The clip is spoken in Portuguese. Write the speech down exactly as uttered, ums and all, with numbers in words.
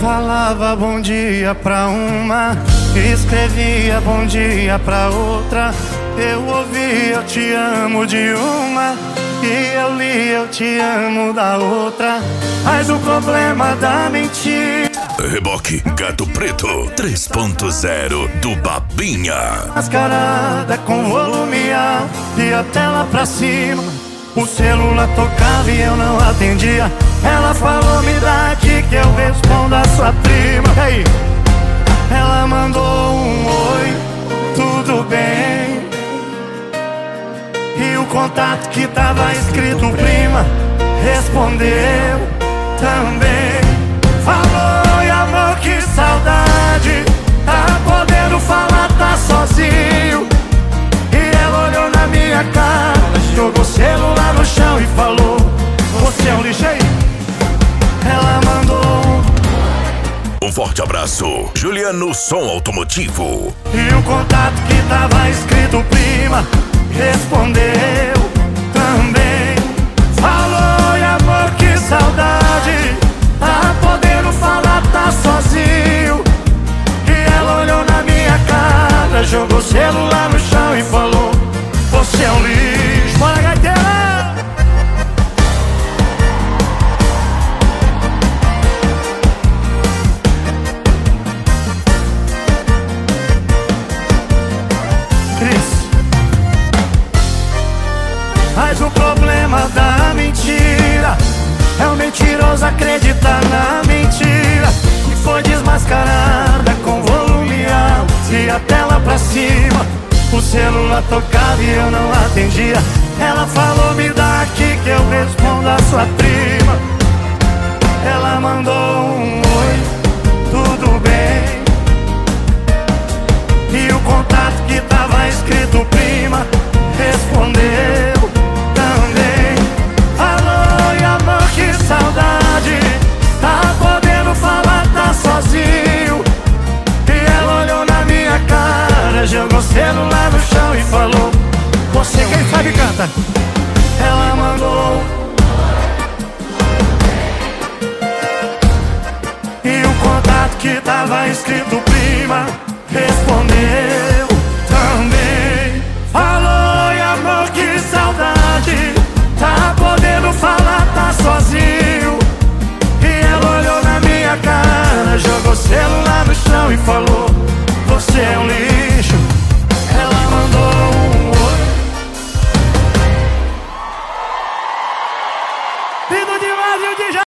Falava bom dia pra uma, escrevia bom dia pra outra. Eu ouvia eu te amo de uma, e eu li eu te amo da outra. Mas o problema da mentira, Reboque Gato Preto três ponto zero do Babinha. mascarada com volume alto e a tela pra cima. O celular tocava e eu não atendia. Ela falou, me dá aqui que eu respondo a sua prima. E aí? Ela mandou um oi, tudo bem. E o contato que tava escrito prima respondeu também. Falou, e amor, que saudade, tá podendo falar, tá sozinho. E ela olhou na minha cara, jogou o celular no chão e falou, você é um lixo aí. Ela mandou Um forte abraço, Juliano Som Automotivo. e o contato que tava escrito prima respondeu também. Falou, e amor, que saudade, tá podendo falar, tá sozinho. E ela olhou na minha cara, jogou o celular no chão e falou, você é um lixo. Bora, gaiteira! Cris. Mas o problema da mentira é o mentiroso acreditar na mentira. E foi desmascarada com volume alto e a tela pra cima. O celular tocava e eu não atendia. Ela falou, me dá aqui que eu respondo a sua prima. Ela mandou um oi, tudo bem. E o contato que tava escrito prima respondeu também. Falou, e amor, que saudade, tá podendo falar, tá sozinho. E ela olhou na minha cara, jogou o celular no chão e falou, você quem sabe canta. Ela mandou e o contato que tava escrito prima respondeu também. Falou, e amor, que saudade, tá podendo falar, tá sozinho. E ela olhou na minha cara, jogou o celular no chão e falou, você é um lixo. Ela mandou um oi. Lindo demais, e o D J